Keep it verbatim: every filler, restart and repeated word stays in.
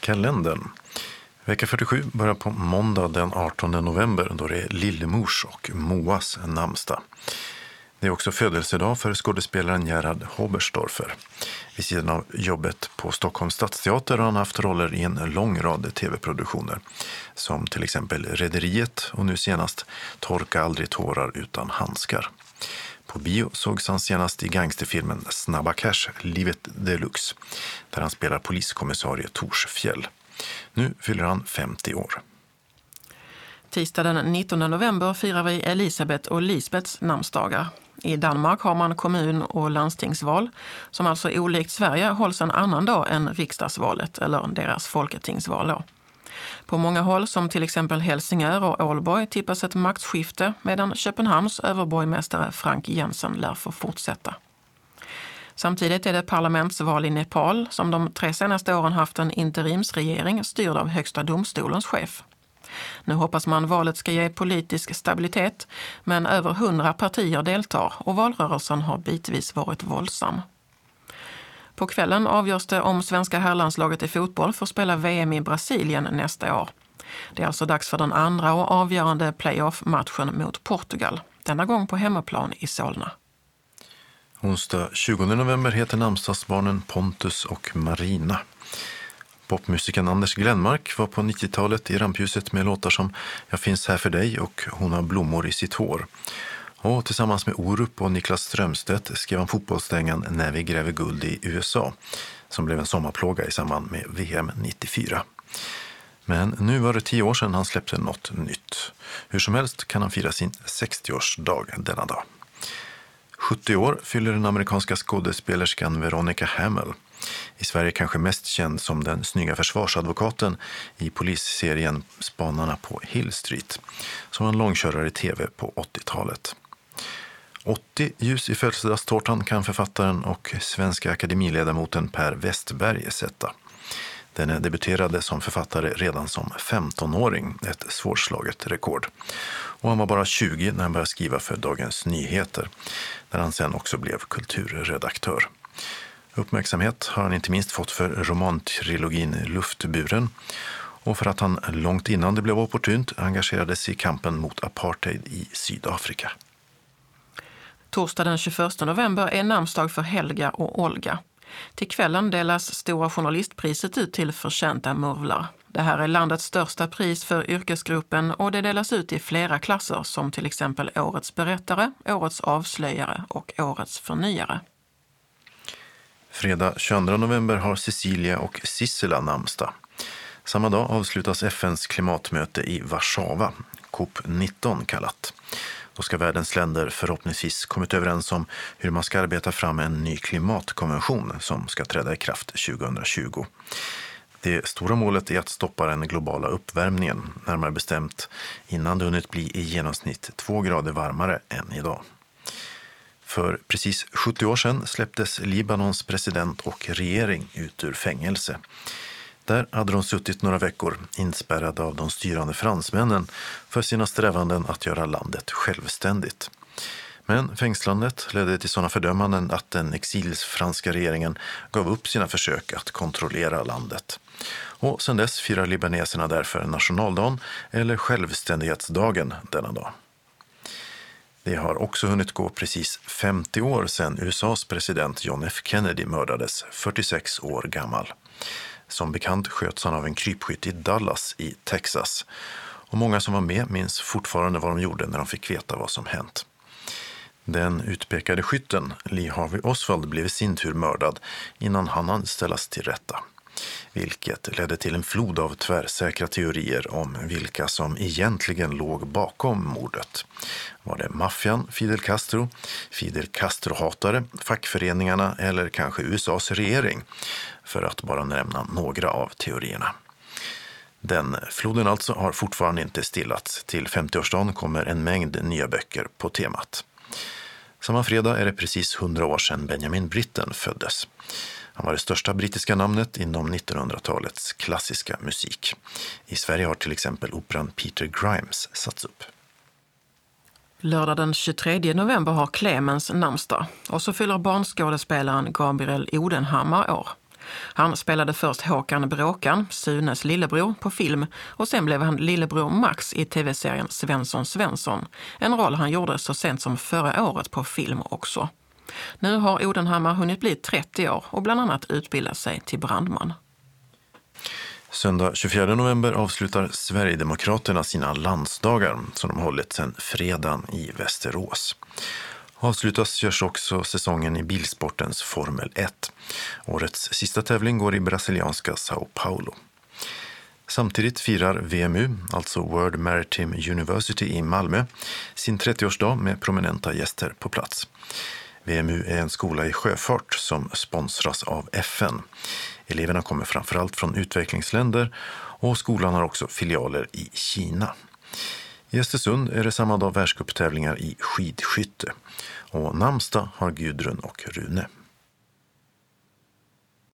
kalendern. Vecka fyrtiosju börjar på måndag den artonde november då det är Lillemors och Moas namnsdag. Det är också födelsedag för skådespelaren Gerhard Oberstdorfer. Vid sidan av jobbet på Stockholms stadsteater har han haft roller i en lång rad tv-produktioner. Som till exempel Rederiet och nu senast Torka aldrig tårar utan handskar. På bio sågs han senast i gangsterfilmen Snabba Cash, Livet Deluxe, där han spelar poliskommissarie Torsfjäll. Nu fyller han femtio år. Tisdag den nittonde november firar vi Elisabeth och Lisbeths namnsdagar. I Danmark har man kommun- och landstingsval som alltså olikt Sverige hålls en annan dag än riksdagsvalet eller deras folketingsval. Då. På många håll som till exempel Helsingör och Ålborg tippas ett maktskifte medan Köpenhamns överborgmästare Frank Jensen lär få fortsätta. Samtidigt är det parlamentsval i Nepal som de tre senaste åren haft en interimsregering styrd av högsta domstolens chef. Nu hoppas man valet ska ge politisk stabilitet, men över hundra partier deltar och valrörelsen har bitvis varit våldsam. På kvällen avgörs det om svenska herrlandslaget i fotboll får spela V M i Brasilien nästa år. Det är alltså dags för den andra och avgörande playoff-matchen mot Portugal, denna gång på hemmaplan i Solna. Onsdag tjugonde november heter namnsdagsbarnen Pontus och Marina. Popmusikern Anders Glenmark var på nittiotalet i rampljuset med låtar som Jag finns här för dig och Hon har blommor i sitt hår. Och tillsammans med Orup och Niklas Strömstedt skrev han fotbollsstängan När vi gräver guld i U S A, som blev en sommarplåga i samband med V M nittiofyra. Men nu var det tio år sedan han släppte något nytt. Hur som helst kan han fira sin sextioårsdag denna dag. sjuttio år fyller den amerikanska skådespelerskan Veronica Hamill. I Sverige kanske mest känd som den snygga försvarsadvokaten i polisserien Spanarna på Hill Street, som var en långkörare i tv på åttiotalet. åttio ljus i födelsedagstårtan kan författaren och svenska akademiledamoten Per Westberg sätta. Den debuterade som författare redan som femtonåring, ett svårslaget rekord. Och han var bara tjugo när han började skriva för Dagens Nyheter, där han sen också blev kulturredaktör. Uppmärksamhet har han inte minst fått för romantrilogin Luftburen och för att han långt innan det blev opportunt engagerade sig i kampen mot apartheid i Sydafrika. Torsdag den tjugoförsta november är namnsdag för Helga och Olga. Till kvällen delas Stora journalistpriset ut till förtjänta murvlar. Det här är landets största pris för yrkesgruppen och det delas ut i flera klasser som till exempel Årets berättare, Årets avslöjare och Årets förnyare. Fredag tjugoandra november har Cecilia och Sissela namnsdag. Samma dag avslutas F N:s klimatmöte i Warszawa, C O P nitton kallat. Då ska världens länder förhoppningsvis kommit överens om hur man ska arbeta fram en ny klimatkonvention som ska träda i kraft tjugohundratjugo. Det stora målet är att stoppa den globala uppvärmningen, närmare bestämt innan det hunnit bli i genomsnitt två grader varmare än idag. För precis sjuttio år sedan släpptes Libanons president och regering ut ur fängelse. Där hade de suttit några veckor inspärrade av de styrande fransmännen för sina strävanden att göra landet självständigt. Men fängslandet ledde till sådana fördömanden att den exilsfranska regeringen gav upp sina försök att kontrollera landet. Och sedan dess firar libaneserna därför nationaldagen eller självständighetsdagen denna dag. Det har också hunnit gå precis femtio år sedan U S A:s president John F. Kennedy mördades, fyrtiosex år gammal. Som bekant sköts han av en krypskytt i Dallas i Texas. Och många som var med minns fortfarande vad de gjorde när de fick veta vad som hänt. Den utpekade skytten, Lee Harvey Oswald, blev i sin tur mördad innan han anställas till rätta. Vilket ledde till en flod av tvärsäkra teorier om vilka som egentligen låg bakom mordet. Var det maffian, Fidel Castro, Fidel Castro-hatare, fackföreningarna eller kanske U S A:s regering, för att bara nämna några av teorierna. Den floden alltså har fortfarande inte stillats. Till femtioårsdagen kommer en mängd nya böcker på temat. Samma fredag är det precis hundra år sedan Benjamin Britten föddes. Han var det största brittiska namnet inom nittonhundratalets klassiska musik. I Sverige har till exempel operan Peter Grimes satts upp. Lördag den tjugotredje november har Clemens namnsdag och så fyller barnskådespelaren Gabriel Odenhammar år. Han spelade först Håkan Bråkan, Sunes lillebror, på film och sen blev han lillebror Max i tv-serien Svensson Svensson. En roll han gjorde så sent som förra året på film också. Nu har Odenhammar hunnit bli trettio år och bland annat utbildat sig till brandman. Söndag tjugofjärde november avslutar Sverigedemokraterna sina landsdagar som de hållit sedan fredagen i Västerås. Avslutas görs också säsongen i bilsportens Formel ett. Årets sista tävling går i brasilianska Sao Paulo. Samtidigt firar V M U, alltså World Maritime University i Malmö, sin trettioårsdag med prominenta gäster på plats. V M U är en skola i sjöfart som sponsras av F N. Eleverna kommer framförallt från utvecklingsländer och skolan har också filialer i Kina. I Östersund är det samma dag världscuptävlingar i skidskytte och namnsdag har Gudrun och Rune.